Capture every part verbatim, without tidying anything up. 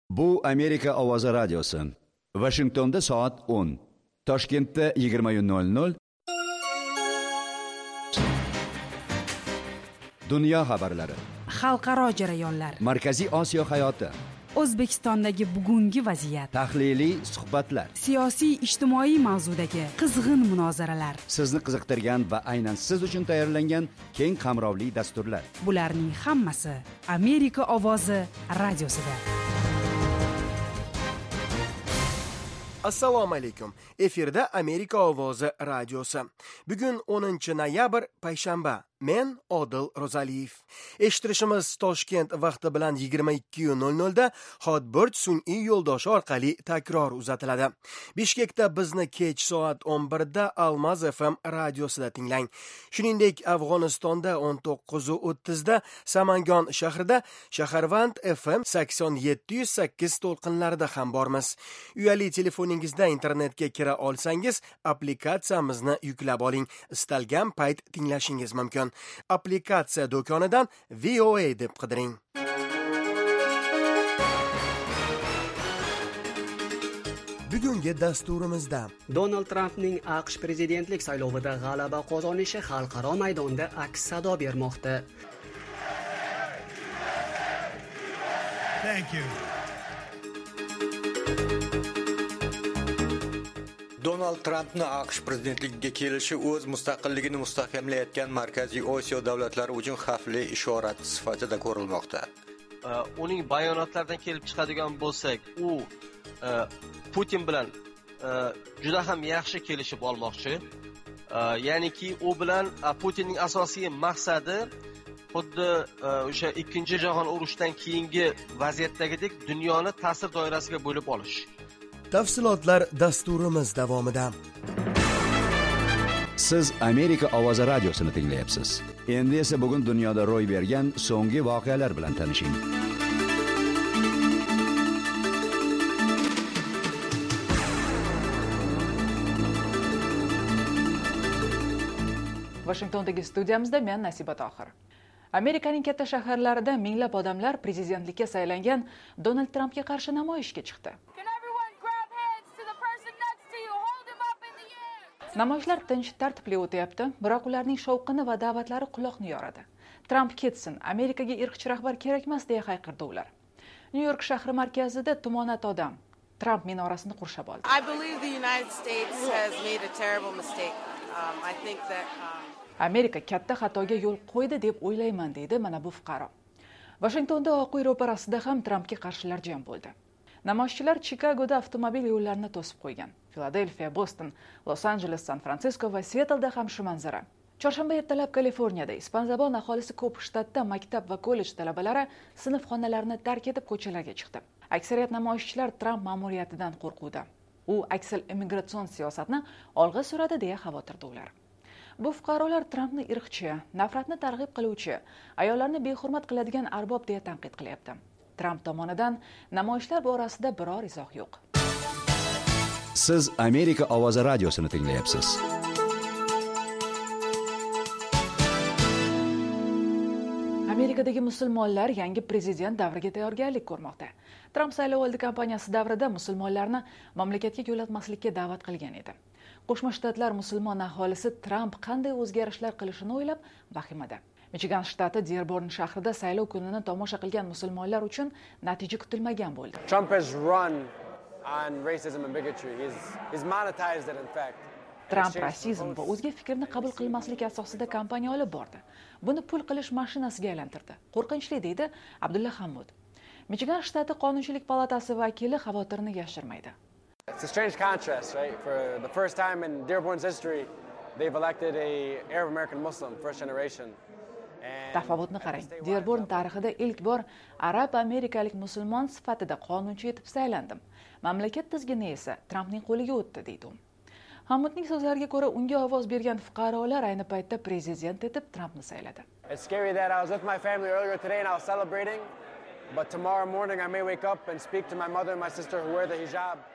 Bu Amerika ovozi radiosi. Washingtonda soat o'n, Toshkentda yigirma nol nol. Dunyo xabarlari, xalqaro jarayonlar, Markaziy Osiyo hayoti, O'zbekistondagi bugungi vaziyat, tahliliy suhbatlar, siyosiy ijtimoiy mavzudagi qizg'in munozaralar, sizni qiziqtirgan va aynan siz uchun tayyorlangan keng qamrovli dasturlar. Bularning hammasi Amerika ovozi radiosida. Assalomu alaykum. Efirda Amerika ovozi radiosi. Bugun o'ninchi noyabr, payshanba. Men Odil Ro'zaliyev. Eshittirishimiz Toshkent vaqti bilan yigirma ikki nol nol da Hotbird sun'iy yo'ldoshi orqali takror uzatiladi. Bishkekda bizni kech soat o'n birda Almaz F M radiosida tinglang. Shuningdek, Afg'onistonda o'n to'qqiz o'ttiz da Samangon shahrida Shaharvand F M sakson yetti yuz sakkiz to'lqinlarida ham bormiz. Uyali telefoningizda internetga kira olsangiz, applikatsiyamizni yuklab oling. Istalgan payt tinglashingiz mumkin. Applikatsiya do'konidan V O A deb qidiring. Bugungi dasturimizda Donald Trampning AQSh prezidentlik saylovida g'alaba qozonishi xalqaro maydonda aks sado bermoqda. Thank you. Donald Trampning AQSh prezidentligiga kelishi o'z mustaqilligini mustahkamlayotgan Markaziy Osiyo davlatlari uchun xavfli ishorat sifatida ko'rilmoqda. Uning bayonotlaridan kelib chiqadigan bo'lsak, u Putin bilan juda ham yaxshi kelishib olmoqchi. Ya'niki u bilan Putinning asosiy maqsadi xuddi o'sha ikkinchi jahon urushidan keyingi vaziyatdagidek dunyoni ta'sir doirasiga bo'lib olish. Tafsilotlar dasturimiz davomida. Siz Amerika ovozi radiosini tinglayapsiz. Endi esa bugun dunyoda ro'y bergan so'nggi voqealar bilan tanishing. Washingtondagi studiyamizda men Nasiba Tohir. Amerikaning katta shaharlarida minglab odamlar prezidentlikka saylangan Donald Trampga qarshi namoyishga chiqdi. Namoyishlar tinch, tartibli o'tyapti, biroq ularning shovqini va da'vatlari quloqni yoradi. Tramp ketsin, Amerikaga irqchi rahbar kerakmas deya hayqirdi ular. Nyu-York shahri markazida tumonat odam Tramp minorasini qurshab oldi. I believe the United States has made a terrible mistake. Um, I think that um... Amerika katta xatoga yo'l qo'ydi deb o'ylayman, deydi mana bu fuqaro. Washingtonda Oq uy ro'parasida ham Trampga qarshilar jam bo'ldi. Namoyishchilar Chikagoda avtomobil yo'llarini to'sib qo'ygan. Filadelfiya, Boston, Los Angeles, San-Fransisko va Seattle'da ham shu manzara. Chorshanba ertalab Kaliforniyada ispanzabon aholisi ko'p shtatda maktab va kollej talabalari sinf xonalarini tark etib ko'chalarga chiqdi. Aksariyat namoyishchilar Tramp ma'muriyatidan qo'rquvda. U aksal immigratsion siyosatni olg'a suradi deya xavotirda ular. Bu fuqarolar Trampni irqchi, nafratni targ'ib qiluvchi, ayollarni behurmat qiladigan arbob deya tanqid qilyapti. Tramp tomonidan namoyishlar borasida biror izoh yo'q. Siz Amerika ovozi radiosini tinglayapsiz. Amerikadagi musulmonlar yangi prezident davriga tayyorgarlik ko'rmoqda. Tramp saylovoldi kampaniyasi davrida musulmonlarni mamlakatga yo'latmaslikka da'vat qilgan edi. Qo'shma Shtatlar musulmon aholisi Tramp qanday o'zgarishlar qilishini o'ylab vahimada. Michigan shtati Dearborn shahrida saylov kunini tomosha qilgan musulmonlar uchun natija kutilmagan bo'ldi. Trump has run on racism and bigotry. He's he's monetized it in fact. Tramp rasizm va o'zga fikrni qabul qilmaslik asosida kampaniya olib bordi. Buni pul qilish mashinasiga aylantirdi. Qo'rqinchli, deydi Abdulla Hamud. Michigan shtati qonunchilik palatasi vakili xavotirini yashirmaydi. It's a strange contrast, right? For the first time in Dearborn's history, they've elected a Arab American Muslim first generation. Tafovutni qarang. Dearborn tarixida ilk bor arab amerikalik musulmon sifatida qonunchi etib saylandim. Mamlakat tizgini esa Trampning qo'liga o'tdi, deydi u. Hamudning so'zlariga ko'ra, unga ovoz bergan fuqarolar ayni paytda prezident etib Trampni sayladi. It's scary that I was with my family earlier today and I was celebrating, but tomorrow morning I may wake up and speak to my mother and my sister who wear the hijab.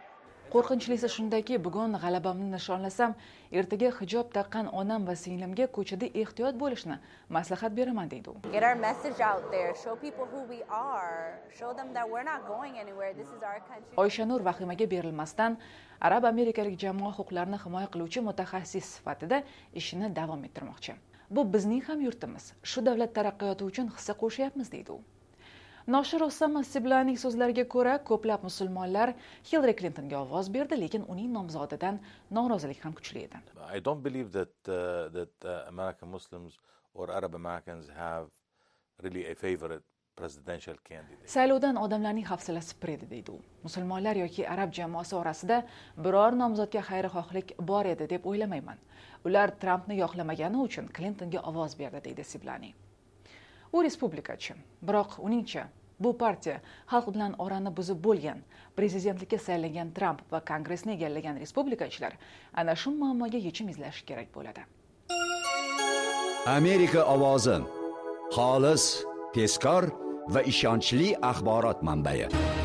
Qo'rqinchlisi shundaki, bugun g'alabamni nishonlasam, ertaga hijob taqqan onam va singlimga ko'chada ehtiyot bo'lishni maslahat beraman deydi u. Get our message out there, show people who we are, show them that we're not going anywhere. This is our country. Oyshanur vahimaga berilmasdan arab-amerikalik jamoa huquqlarini himoya qiluvchi mutaxassis sifatida ishini davom ettirmoqchi. Bu bizning ham yurtimiz. Shu davlat taraqqiyoti uchun hissa qo'shyapmiz deydi u. Noshir Osama Siblaning so'zlariga ko'ra, ko'plab musulmonlar Hillary Clintonga ovoz berdi, lekin uning nomzodidan norozilik ham kuchli edi. I don't believe that uh, that uh, American Muslims or Arab Americans have really a favorite presidential candidate. Saylovdan odamlarning hafsalasi piredi deydi u. Musulmonlar yoki arab jamoasi orasida biror nomzodga xayrixohlik bor edi deb o'ylamayman. Ular Trumpni yoqlamagani uchun Clintonga ovoz berdi deydi Siblani. U respublikachi, biroq uningcha bu partiya xalq bilan orani buzib bo'lgan, prezidentlikka saylangan Trump va kongressni egallagan respublikachilar ana shu muammoga yechim izlashi kerak bo'ladi. Amerika ovozi xolis, tezkor va ishonchli axborot manbai.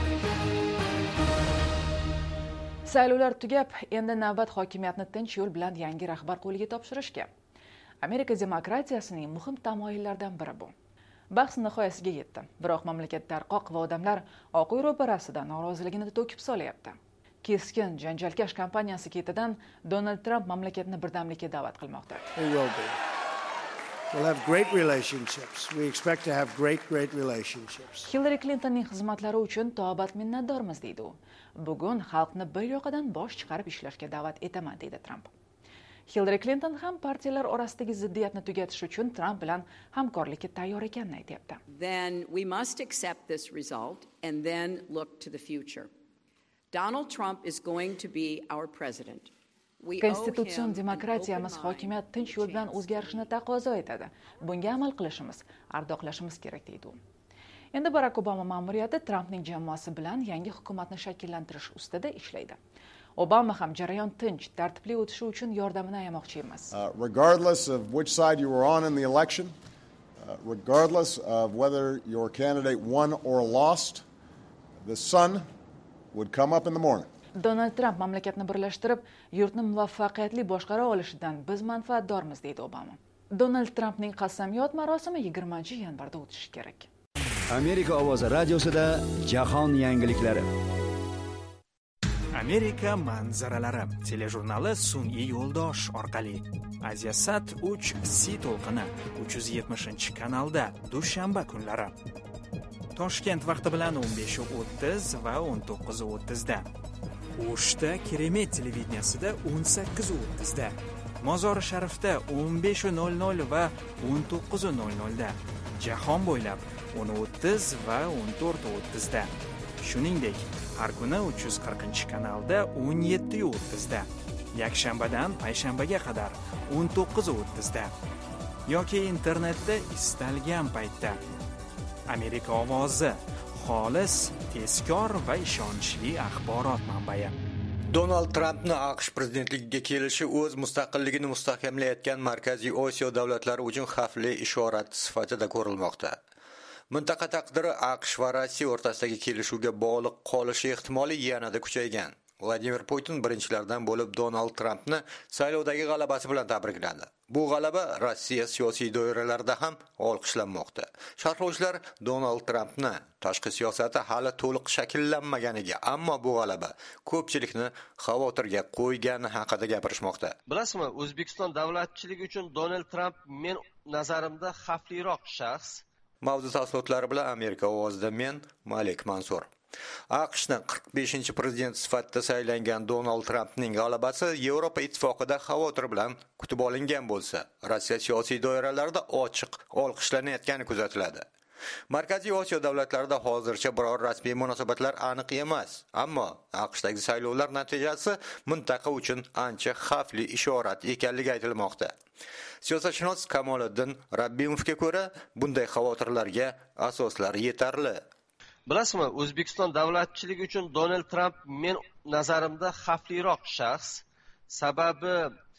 Saylovlar tugab, endi navbat hokimiyatni tinch yo'l bilan yangi rahbar qo'liga topshirishga. Amerika demokratiyasining muhim tamoyillaridan biri bu. Bahs nihoyasiga yetdi, biroq mamlakat tarqoq va odamlar Oq uy ro'parasida noroziligini to'kib solyapti. Keskin janjalkash kampaniyasi ketidan Donald Trump mamlakatni birdamlikka da'vat qilmoqda. We will be. We'll have great relationships. We expect to have great, great relationships. Hillary Clintonning xizmatlari uchun tobat minnatdormiz deydi u. Bugun xalqni bir yoqadan bosh chiqarib ishlashga da'vat etaman deydi Trump. Hillary Clinton ham partiyalar orasidagi ziddiyatni tugatish uchun Trump bilan hamkorlikka tayyor ekanini aytayapti. Then we must accept this result and then look to the future. Donald Trump is going to be our president. Konstitutsion demokratiyamiz hokimiyat tinch yo'l bilan o'zgarishini taqozo etadi. Bunga amal qilishimiz, ardoqlashimiz kerak deydi u. Endi Barack Obama ma'muriyati Trumpning jamoasi bilan yangi hukumatni shakllantirish ustida ishlaydi. Obama ham jarayon tinch, tartibli o'tishi uchun yordamini ayamoqchi emas. Uh, regardless of which side you were on in the election, uh, regardless of whether your candidate won or lost, the sun would come up in the morning. Donald Trump mamlakatni birlashtirib, yurtni muvaffaqiyatli boshqara olishidan biz manfaatdormiz deydi Obama. Donald Trumpning qasamyod marosimi yigirmanchi yanvarda o'tishi kerak. Amerika ovozi radiosida jahon yangiliklari. Amerika manzaralari telejurnali sun'iy yo'ldosh orqali Asiasat uch C to'lqini uch yuz yetmishinchi kanalda dushanba kunlari. Toshkent vaqti bilan o'n besh o'ttiz va o'n to'qqiz o'ttiz da. O'shda Keremet televideniyasida o'n sakkiz o'ttiz da. Mozori Sharifda o'n besh nol nol va o'n to'qqiz nol nol da. Jahon bo'ylab o'n o'ttiz va o'n to'rt o'ttiz da. Shuningdek, har kuni uch yuz qirqinchi kanalda o'n yetti o'ttiz da. Yakshanbadan payshanbaga qadar o'n to'qqiz o'ttiz da. Yoki internetda istalgan paytda. Amerika ovozi xolis, tezkor va ishonchli axborot manbai. Donald Trumpni AQSh prezidentligiga kelishi o'z mustaqilligini mustahkamlayotgan Markaziy Osiyo davlatlari uchun xavfli ishorat sifatida ko'rilmoqda. Mintaqa taqdiri AQSh va Rossiya o'rtasidagi kelishuvga bog'liq qolishi ehtimoli yanada kuchaygan. Vladimir Putin birinchilardan bo'lib Donald Trumpni saylovdagi g'alabasi bilan tabrikladi. Bu g'alaba Rossiya siyosiy doiralarida ham olqishlanmoqda. Sharhlovchilar Donald Trumpni tashqi siyosati hali to'liq shakllanmaganiga, ammo bu g'alaba ko'pchilikni xavotirga qo'ygani haqida gapirishmoqda. Bilasizmi, O'zbekiston davlatchiligi uchun Donald Trump men nazarimda xavfliroq shaxs. Mavzu tafsilotlari bilan Amerika ovozida men Malik Mansur. AQShning qirq beshinchi prezident sifatida saylangan Donald Trumpning g'alabasi Yevropa ittifoqida xavotir bilan kutib olingan bo'lsa, Rossiya siyosiy doiralarida ochiq olqishlanayotgani kuzatiladi. Markaziy Osiyo davlatlarida hozircha biror rasmiy munosabatlar aniq emas, ammo AQShdagi saylovlar natijasi mintaqa uchun ancha xavfli ishorat ekanligi aytilmoqda. Siyosatshunos Kamoliddin Rabbimovga ko'ra, bunday xavotirlarga asoslar yetarli. Bilasizmi, O'zbekiston davlatchiligi uchun Donald Trump men nazarimda xavfliroq shaxs. Sababi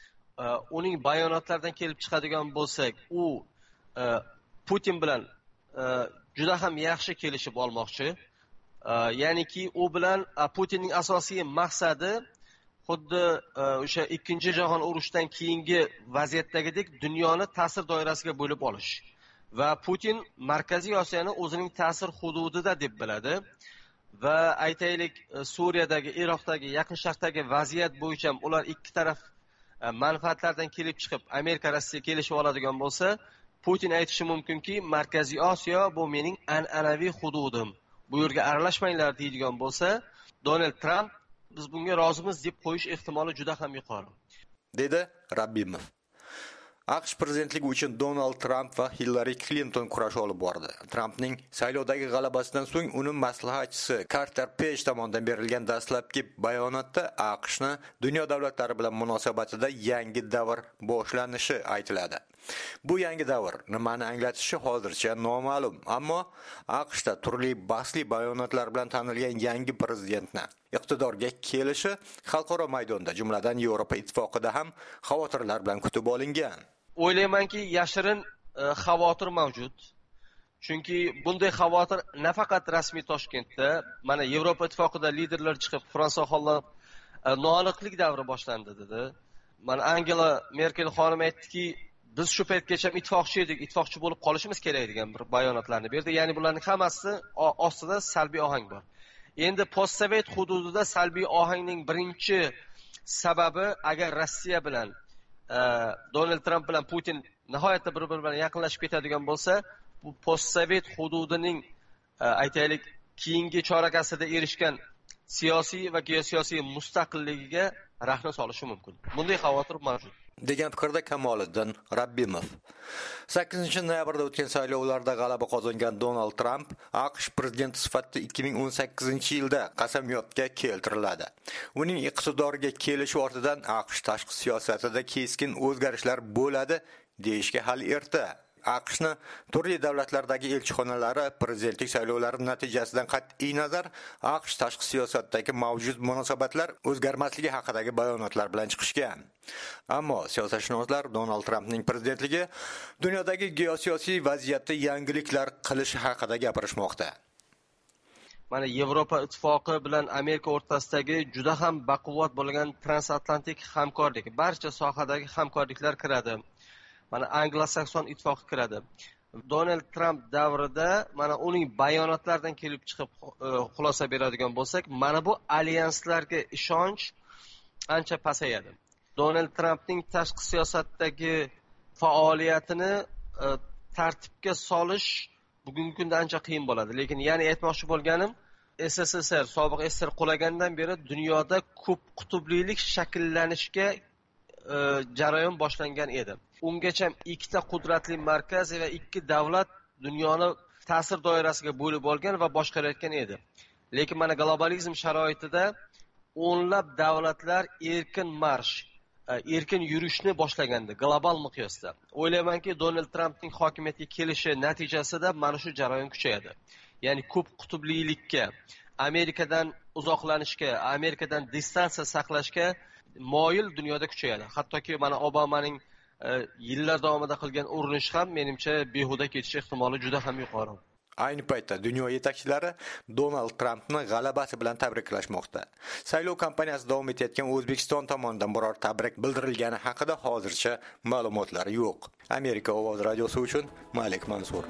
uh, uning bayonotlaridan kelib chiqadigan bo'lsak, u uh, Putin bilan uh, juda ham yaxshi kelishib olmoqchi. ya'niki u bilan Putinning asosiy maqsadi xuddi o'sha ikkinchi jahon urushidan keyingi vaziyatdagidek dunyoni ta'sir doirasiga bo'lib olish va Putin Markaziy Osiyoni o'zining ta'sir hududida deb biladi va aytaylik Suriyadagi, Iroqdagi, Yaqin Sharqdagi vaziyat bo'yicha ular ikki taraf manfaatlardan kelib chiqib Amerika Rossiya kelishib oladigan bo'lsa, Putin aytishi mumkinki, Markaziy Osiyo bu mening an'anaviy hududim. Bu yerga aralashmanglar deydigan bo'lsa, Donald Trump biz bunga rozimiz deb qo'yish ehtimoli juda ham yuqori, dedi Rabbimov. AQSh prezidentligi uchun Donald Trump va Hillary Clinton kurash olib bordi. Trumpning saylovdagi g'alabasidan so'ng uning maslahatchisi Carter Page tomonidan berilgan dastlabki bayonotda AQShni dunyo davlatlari bilan munosabatida yangi davr boshlanishi aytiladi. Bu yangi davr nimani anglatishi hozircha noma'lum, ammo AQShda turli bahsli bayonotlar bilan tanilgan yangi prezidentni iqtidorga kelishi xalqaro maydonda, jumladan Yevropa ittifoqida ham xavotirlar bilan kutib olingan. O'ylaymanki, yashirin xavotir mavjud. Chunki bunday xavotir nafaqat rasmiy Toshkentda, mana Yevropa ittifoqida liderlar chiqib Fransiya xollab noaniqlik davri boshlandi dedi. Mana Angela Merkel xonim aytdiki, biz shu paytgacha ittifoqchi edik, ittifoqchi bo'lib qolishimiz kerak degan bir bayonotlarni berdi. Ya'ni bularning hammasi ostida salbiy ohang bor. Endi postsovet hududida salbiy ohangning birinchi sababi agar Rossiya bilan Donald Trump bilan Putin nihoyatda bir-biri bilan yaqinlashib ketadigan bo'lsa, bu postsovet hududining aytaylik keyingi chorak asrda erishgan siyosiy va geosiyosiy mustaqilligiga rahna solishi mumkin. Bunday xavotir mavjud, degan fikrda Kamoliddin Rabbimov. sakkizinchi noyabrda o'tgan saylovlarda g'alaba qozongan Donald Trump AQSh prezidenti sifatida ikki ming o'n sakkizinchi yilda qasamyodga keltiriladi. Uning iqtidoriga kelishi ortidan AQSh tashqi siyosatida keskin o'zgarishlar bo'ladi deyishga hali erta. AQShni turli davlatlardagi elchixonalari prezidentlik saylovlari natijasidan qat'iy nazar AQSh tashqi siyosatdagi mavjud munosabatlar o'zgarmasligi haqidagi bayonotlar bilan chiqishgan. Ammo siyosatshunoslar Donald Trumpning prezidentligi dunyodagi geosiyosiy vaziyatda yangiliklar qilishi haqida gapirishmoqda. Mana Yevropa ittifoqi bilan Amerika o'rtasidagi juda ham baquvvat bo'lgan transatlantik hamkorlik, barcha sohadagi hamkorliklar kiradi. Mana Anglo-Sakson ittifoqi kiradi. Donald Trump davrida mana uning bayonotlaridan kelib chiqib xulosa beradigan bo'lsak, mana bu alyanslarga ishonch ancha pasayadi. Donald Trumpning tashqi siyosatdagi faoliyatini tartibga solish bugungi kunda ancha qiyin bo'ladi. Lekin ya'ni aytmoqchi bo'lganim, S S S R, sobiq S S R qulagandan beri dunyoda ko'p qutublilik shakllanishga jarayon boshlangan edi. Ungacha ikkita qudratli markaz va ikki davlat dunyoni ta'sir doirasiga bo'lib olgan va boshqarayotgan edi. Lekin mana globalizm sharoitida o'nlab davlatlar erkin marsh, erkin yurishni boshlagandi global miqyosda. O'ylaymanki, Donald Trumpning hokimiyatga kelishi natijasida mana shu jarayon kuchayadi. Ya'ni ko'p qutublilikka, Amerikadan uzoqlanishga, Amerikadan distansiya saqlashga moyil dunyoda kuchayadi. Hattoki mana Obamaning yillar davomida qilgan urinish ham menimcha behuda ketish ehtimoli juda ham yuqori. Ayni paytda dunyo yetakchilari Donald Trumpni g'alabasi bilan tabriklashmoqda. Saylov kampaniyasi davom etayotgan O'zbekiston tomonidan biror tabrik bildirilgani haqida hozircha ma'lumotlar yo'q. Amerika ovozi radiosi uchun Malik Mansur.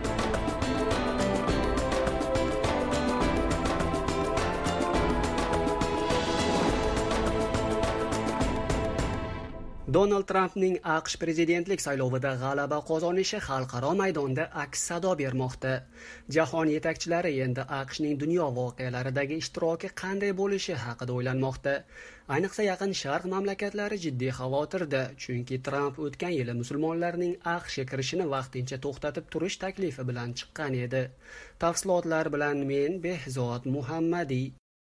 Donald Trumpning AQSh prezidentlik saylovida g'alaba qozonishi xalqaro maydonda aks sado bermoqda. Jahon yetakchilari endi AQShning dunyo voqealaridagi ishtiroki qanday bo'lishi haqida o'ylanmoqda. Ayniqsa Yaqin Sharq mamlakatlari jiddiy xavotirda, chunki Trump o'tgan yili musulmonlarning AQShga kirishini vaqtincha to'xtatib turish taklifi bilan chiqqan edi. Tafsilotlar bilan men Behzod Muhammadiy.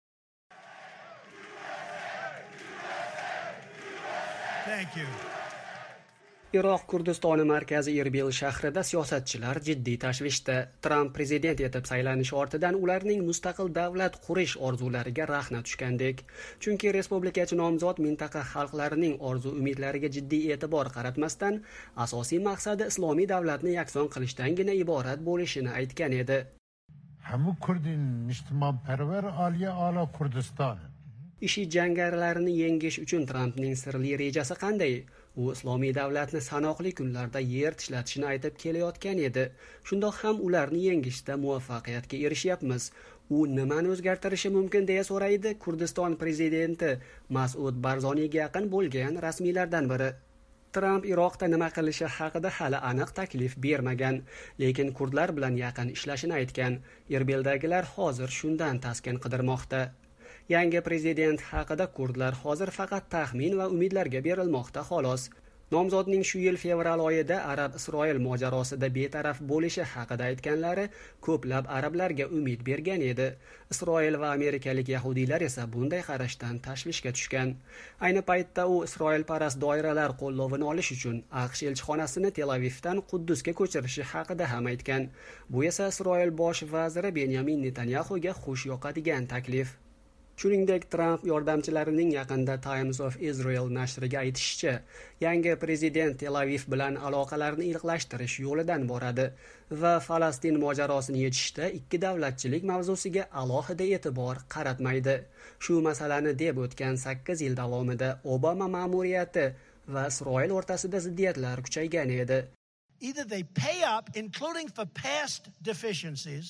Thank you. Iroq Kurdistoni markazi Erbil shahrida siyosatchilar jiddiy tashvishda. Trump prezident etib saylanishi ortidan ularning mustaqil davlat qurish orzulariga rahna tushgandek. Chunki respublikachi nomzod mintaqa xalqlarining orzu-umidlariga jiddiy e'tibor qaratmasdan, asosiy maqsadi islomiy davlatni yakson qilishdangina iborat bo'lishini aytgan edi. همو کردین نشتمان پرور عالیه آلا کردستان. IShID jangarilarini yengish uchun Trampning sirli rejasi qanday? U Islomiy davlatni sanoqli kunlarda yer tishlatishini aytib kelayotgan edi. Shundoq ham ularni yengishda muvaffaqiyatga erishyapmiz. U nimani o'zgartirishi mumkin deya so'raydi Kurdiston prezidenti Mas'ud Barzoniga yaqin bo'lgan rasmiylardan biri. Tramp Iroqda nima qilishi haqida hali aniq taklif bermagan, lekin kurdlar bilan yaqin ishlashini aytgan. Erbildagilar hozir shundan taskin qidirmoqda. Yangi prezident haqida kurdlar hozir faqat taxmin va umidlarga berilmoqda xolos. Nomzodning shu yil fevral oyida Arab-Isroil mojarosida betaraf bo'lishi haqida aytganlari ko'plab arablarga umid bergan edi. Isroil va amerikalik yahudiylar esa bunday qarashdan tashvishga tushgan. Ayni paytda u Isroilparast doiralar qo'llovini olish uchun AQSh elchixonasini Tel Avivdan Quddusga ko'chirishi haqida ham aytgan. Bu esa Isroil bosh vaziri Benyamin Netanyahuga xush yoqadigan taklif. Shuningdek, Trump yordamchilarining yaqinda Times of Israel nashriga aytishicha, yangi prezident Tel Aviv bilan aloqalarni iliqlashtirish yo'lidan boradi va Falastin mojarosini yechishda ikki davlatchilik mavzusiga alohida e'tibor qaratmaydi. Shu masalani deb o'tgan sakkiz yil davomida Obama ma'muriyati va Isroil o'rtasida ziddiyatlar kuchaygan edi. Either they pay up, including for past deficiencies,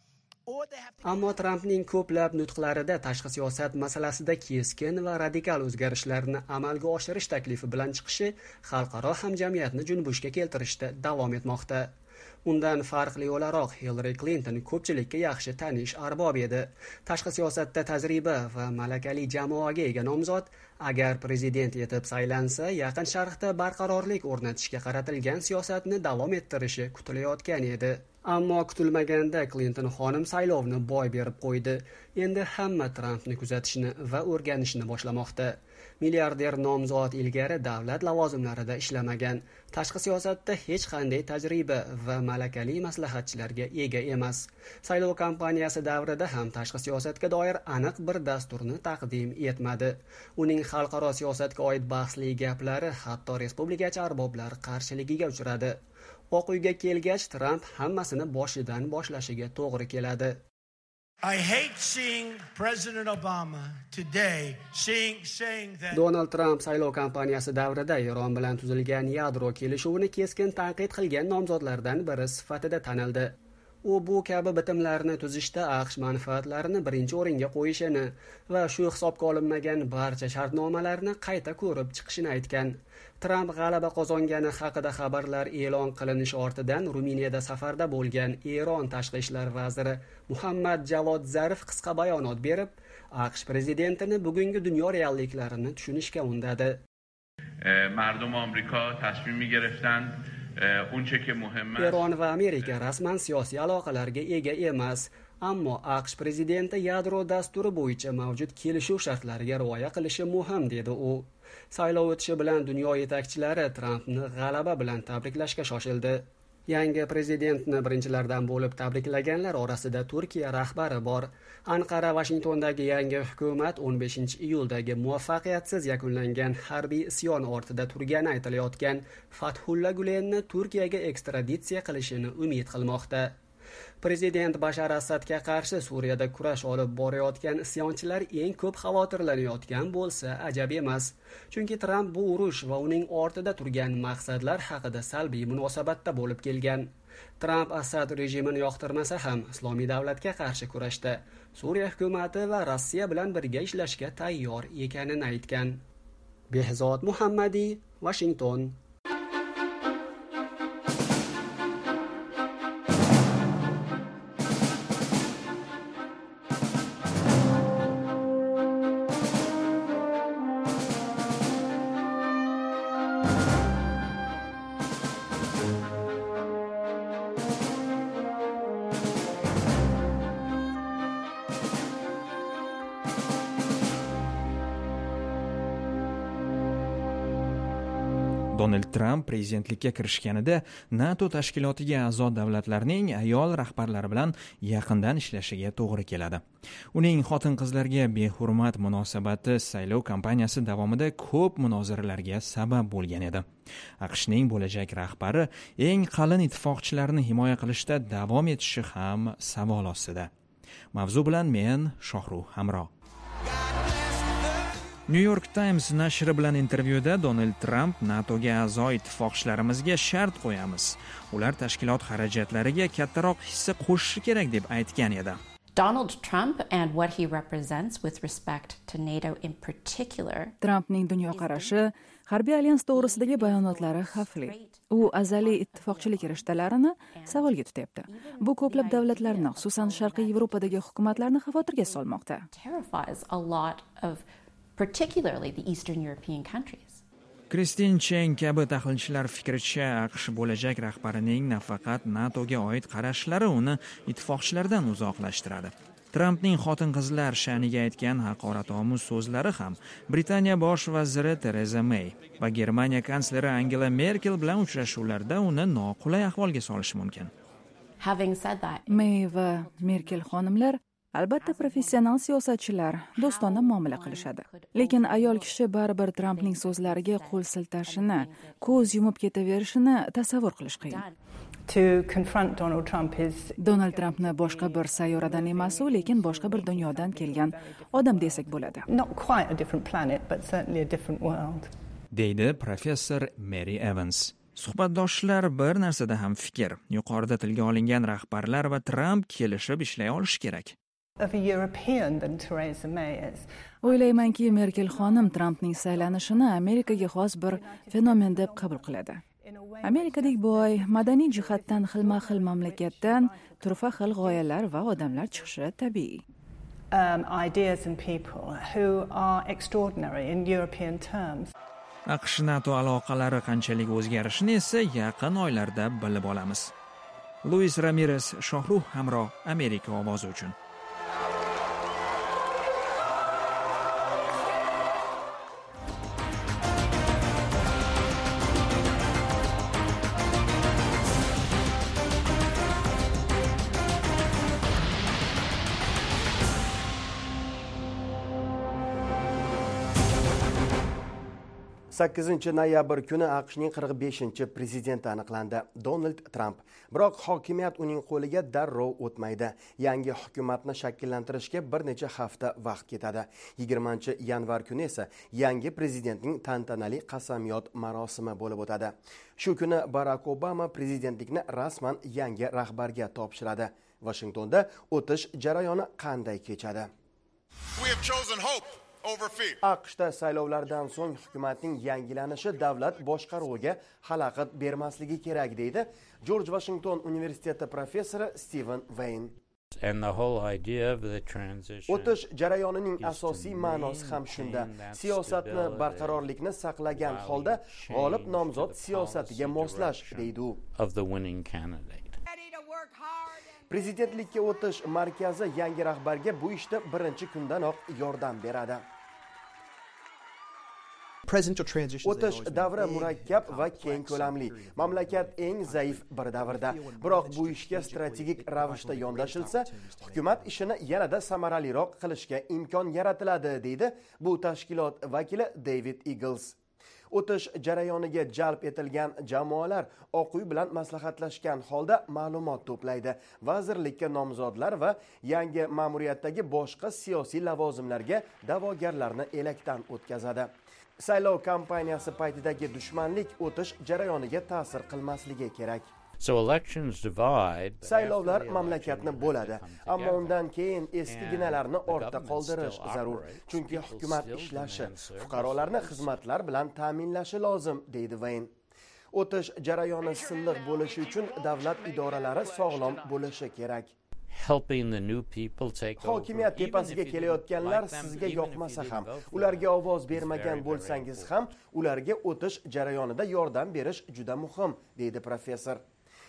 Ammo Trampning ko'plab nutqlarida tashqi siyosat masalasida keskin va radikal o'zgarishlarni amalga oshirish taklifi bilan chiqishi xalqaro hamjamiyatni junbushga keltirishda davom etmoqda. Undan farqli o'laroq Hillary Clinton ko'pchilikka yaxshi tanish arbob edi. Tashqi siyosatda tajriba va malakali jamoaga ega nomzod agar prezident etib saylansa, Yaqin Sharqda barqarorlik o'rnatishga qaratilgan siyosatni davom ettirishi kutilayotgan edi. Ammo kutilmaganda Clinton xonim saylovni boy berib qo'ydi. Endi hamma Trampni kuzatishni va o'rganishni boshlamoqda. Milliarder nomzod ilgari davlat lavozimlarida ishlamagan, tashqi siyosatda hech qanday tajriba va malakali maslahatchilarga ega emas. Saylov kampaniyasi davrida ham tashqi siyosatga doir aniq bir dasturni taqdim etmadi. Uning xalqaro siyosatga oid bahsli gaplari hatto respublikachi arboblar qarshiligiga uchradi. Oq uyga kelgach, Trump hammasini boshidan boshlashiga to'g'ri keladi. I hate seeing President Obama today saying saying that Donald Trump saylov kampaniyasi davrida Eron bilan tuzilgan yadro kelishuvini keskin tanqid qilgan nomzodlardan biri sifatida tanildi. U bu kabi bitimlarni tuzishda AQSh manfaatlarini birinchi o'ringa qo'yishini va shu hisobga olinmagan barcha shartnomalarni qayta ko'rib chiqishini aytgan. Trump g'alaba qozongani haqida xabarlar e'lon qilinishi ortidan Ruminiyada safarda bo'lgan Eron tashqi ishlar vaziri Muhammad Javod Zarif qisqa bayonot berib, AQSh prezidentini bugungi dunyo realliklarini tushunishga undadi. مردم آمریکا تصمیم می‌گرفتند اونچه که مهمه Eron va Amerika rasman siyosiy aloqalarga ega emas, ammo AQSh prezidenti yadro dasturi bo'yicha mavjud kelishuv shartlariga rioya qilishi muhim dedi u. Saylov o'tishi bilan dunyo yetakchilari Trampni g'alaba bilan tabriklashga shoshildi. Yangi prezidentni birinchilardan bo'lib tabriklaganlar orasida Turkiya rahbari bor. Anqara Washingtondagi yangi hukumat o'n beshinchi iyuldagi muvaffaqiyatsiz yakunlangan harbiy isyon ortida turgani aytilayotgan Fathulla Gulenni Turkiyaga ekstraditsiya qilishini umid qilmoqda. Prezident Bashar Asadga qarshi Suriyada kurash olib borayotgan isyonchilar eng ko'p xavotirlanayotgan bo'lsa ajab emas. Chunki Trump bu urush va uning ortida turgan maqsadlar haqida salbiy munosabatda bo'lib kelgan. Trump Asad rejimini yoqtirmasa ham Islomiy davlatga qarshi kurashda Suriya hukumati va Rossiya bilan birga ishlashga tayyor ekanini aytgan. Behzod Muhammadiy, Washington. Donald Trump prezidentlikka kirishganida NATO tashkilotiga a'zo davlatlarning ayol rahbarlari bilan yaqindan ishlashiga to'g'ri keladi. Uning xotin-qizlarga behurmat munosabati saylov kampaniyasi davomida ko'p munozaralarga sabab bo'lgan edi. AQShning bo'lajak rahbari eng qalin ittifoqchilarni himoya qilishda davom etishi ham savol ostida. Mavzu bilan men Shohruh Hamro. New York Times nashri bilan intervyuda Donald Trump NATOga a'zo ittifoqchilarimizga shart qo'yamiz. Ular tashkilot xarajatlariga kattaroq hissa qo'shishi kerak deb aytgan edi. Donald Trump and what he represents with respect to NATO in particular. Trumpning dunyoqarashi, harbiy alyans to'g'risidagi bayonotlari xavfli. U azaliy ittifoqchilik rishtalarini savolga tutyapti. Bu ko'plab davlatlarni, xususan Sharqiy Yevropadagi hukumatlarni xavotirga solmoqda. Terrifies a lot of particularly the Eastern European countries. Kristin Chen kabi tahlilchilar fikricha AQSh bo'lajak rahbarining nafaqat NATOga oid qarashlari uni ittifoqchilardan uzoqlashtiradi. Trumpning xotin-qizlar sha'niga aytgan haqoratomuz so'zlari ham Britaniya bosh vaziri Theresa May va Germaniya kansleri Angela Merkel bilan uchrashuvlarda uni noqulay ahvolga solishi mumkin. Having said that, May va Merkel xonimlar albatta professional siyosatchilar, do'stona muomala qilishadi. Lekin ayol kishi baribir Trumpning so'zlariga qo'l siltashini, ko'z yumib ketaverishini tasavvur qilish qiyin. To confront Donald Trump is Donald Trumpni boshqa bir sayyoradan emas, lekin boshqa bir dunyodan kelgan odam desak bo'ladi. Not quite a different planet, but certainly a different world. Deydi professor Mary Evans. Suhbatdoshlar bir narsada ham fikr. Yuqorida tilga olingan rahbarlar va Trump kelishib ishlay olishi kerak. Of a European than Theresa May is. O'ylaymanki, Merkel xonim Trumpning saylanishini Amerikaga xos bir fenomen deb qabul qiladi. Amerikadek boy, madaniy jihatdan xilma-xil mamlakatdan turfa xil g'oyalar va odamlar chiqishi tabiiy. Um, ideas and people who are extraordinary in European terms. AQSh NATO aloqalari qanchalik o'zgarishini esa yaqin oylarda bilib olamiz. Luis Ramirez, Shohruh Hamro, Amerika ovozi uchun. sakkizinchi noyabr kuni AQShning qirq beshinchi prezidenti aniqlandi, Donald Trump. Biroq hokimiyat uning qo'liga darrov o'tmaydi. Yangi hukumatni shakllantirishga bir necha hafta vaqt ketadi. yigirmanchi yanvar kuni esa yangi prezidentning tantanali qasamyod marosimi bo'lib o'tadi. Shu kuni Barack Obama prezidentlikni rasman yangi rahbarga topshiradi. Washingtonda o'tish jarayoni qanday kechadi? We have chosen hope. AQShda saylovlardan so'ng hukumatning yangilanishi davlat boshqaruviga xalaqit bermasligi kerak deydi George Washington universiteti professori Steven Wayne. And the whole idea of the transition O'tish jarayonining asosiy ma'nosi ham shunda. Siyosatni barqarorlikni saqlagan holda g'olib nomzod siyosatiga moslash deydi u. Of the winning candidate. Prezidentlikka o'tish markazi yangi rahbarga bu ishda birinchi kundanoq yordam beradi. O'tish davri murakkab va keng ko'lamli. Mamlakat eng zaif bir davrda. Biroq bu ishga strategik ravishda yondashilsa, hukumat ishini yanada samaraliroq qilishga imkon yaratiladi, deydi bu tashkilot vakili David Eagles. O'tish jarayoniga jalb etilgan jamoalar Oq uy bilan maslahatlashgan holda ma'lumot to'playdi. Vazirlikka nomzodlar va yangi ma'muriyatdagi boshqa siyosiy lavozimlarga da'vogarlarni elakdan o'tkazadi. Saylov kampaniyasi paytidagi dushmanlik o'tish jarayoniga ta'sir qilmasligi kerak. So elections divide. Saylovlar mamlakatni bo'ladi, ammo undan keyin eskiginalarni ortda qoldirish zarur. Chunki hukumat ishlashi, fuqarolarni xizmatlar bilan ta'minlashi lozim, deydi Wayne. O'tish jarayoni silliq bo'lishi uchun davlat idoralari sog'lom bo'lishi kerak. Helping the new people take over. Hokimiyat tepasiga kelayotganlar sizga yoqmasa ham, ularga ovoz bermagan bo'lsangiz ham, ularga o'tish jarayonida yordam berish juda muhim, deydi professor.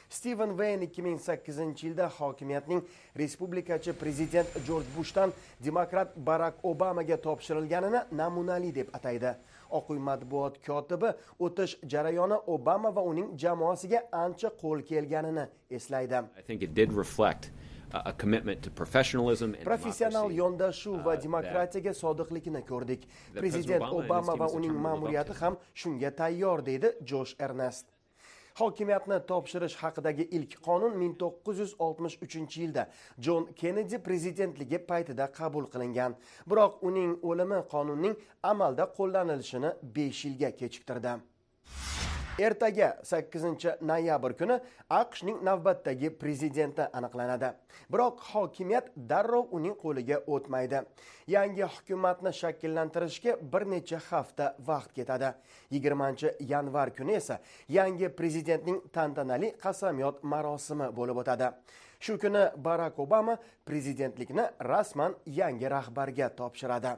Steven Wayne ikki ming sakkizinchi yilda hokimiyatning respublikachi prezident Jorj Bushdan demokrat Barak Obamaga topshirilganini namunali deb ataydi. Oq uy matbuot kotibi o'tish jarayoni Obama va uning jamoasiga ancha qo'l kelganini eslaydi. I think it did reflect a commitment to professionalism and professional yondashuv va demokratiyaga sodiqlikni ko'rdik. Prezident Obama va uning ma'muriyati ham shunga tayyor, deydi Josh Ernest. Hokimiyatni topshirish haqidagi ilk qonun ming to'qqiz yuz oltmish uchinchi yilda John Kennedy prezidentligi paytida qabul qilingan. Biroq uning o'limi qonunning amalda qo'llanilishini besh yilga kechiktirdi. Ertaga sakkizinchi noyabr kuni AQShning navbatdagi prezidenti aniqlanadi. Biroq hokimiyat darrov uning qo'liga o'tmaydi. Yangi hukumatni shakllantirishga bir necha hafta vaqt ketadi. yigirmanchi yanvar kuni esa yangi prezidentning tantanali qasamyod marosimi bo'lib o'tadi. Shu kuni Barak Obama prezidentlikni rasman yangi rahbarga topshiradi.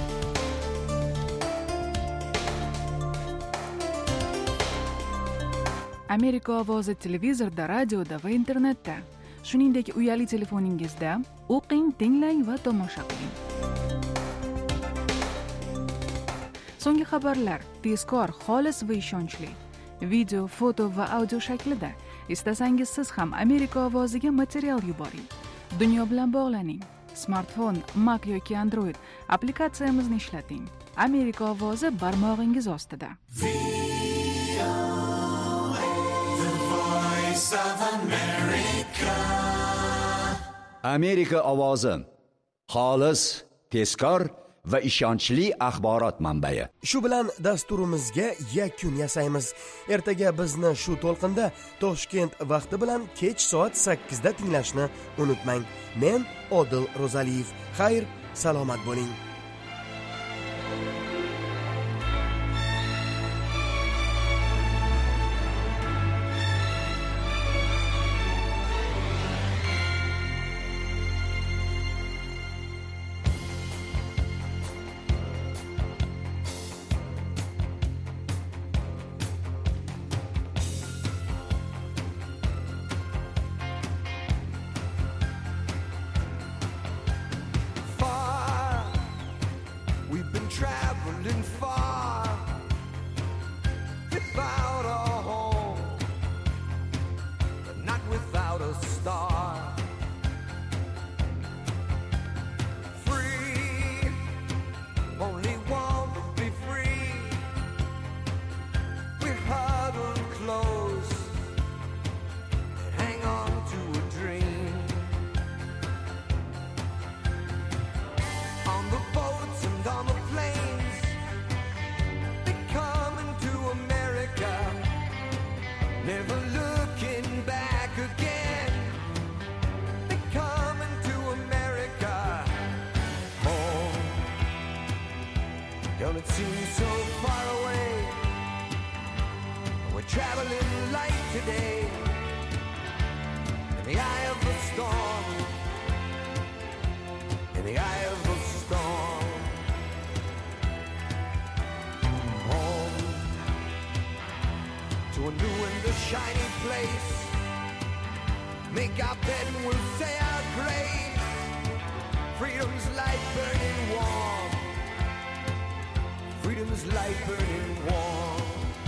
Amerika ovozi televizorda, radioda va internetda, shuningdek uyali telefoningizda o'qing, tinglang va tomosha qiling. So'nggi xabarlar tezkor, xolis va ishonchli. Video, foto va audio shaklida. Istasangiz siz ham Amerika ovoziga material yuboring. Dunyo bilan bog'laning. Smartfon, Mac yoki Android applikatsiyamizni ishlating. Amerika ovozi barmog'ingiz ostida. Amerika ovozi xolis, tezkor va ishonchli axborot manbai. Shu bilan dasturimizga yakun yasaymiz. Ertaga bizni shu to'lqinda Toshkent vaqti bilan kech soat sakkizda tinglashni unutmang. Men Odil Rozaliyev. Xayr, salomat bo'ling. Traveling far without a home, but not without a star. Free, only want to be free. We huddle close and hang on to a dream. On the boats and on the planes, never looking back again. They're coming to America. Home, don't it seem so far away? We're traveling light today in the eye of the storm. In the eye of the storm. Home, to a new and a shiny place. Make our bed and we'll say our grace. Freedom's light burning warm. Freedom's light burning warm.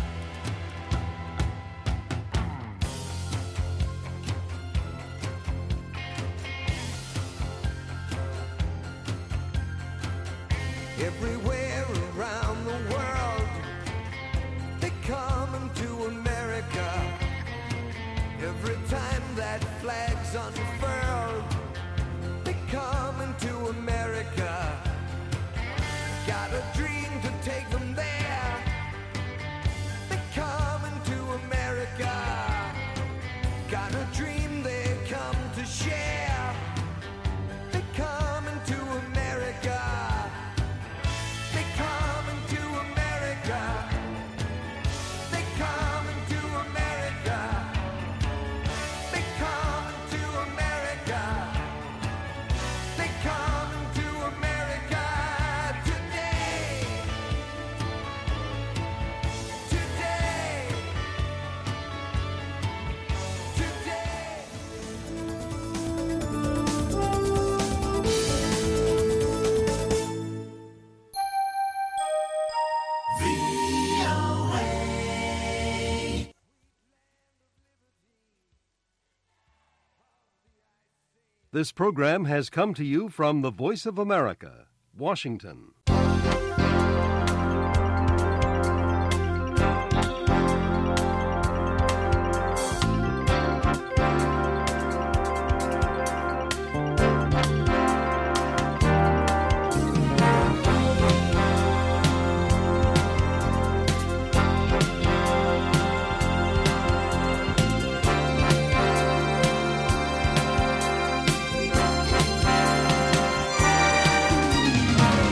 Everywhere around the world, they come into America. Every time that flag's unfurled, they come into America. Got a dream to take them there. They come into America. Got a dream they come to share. They come into America. They come into America. They come into America. They come into America. They come This program has come to you from the Voice of America, Washington.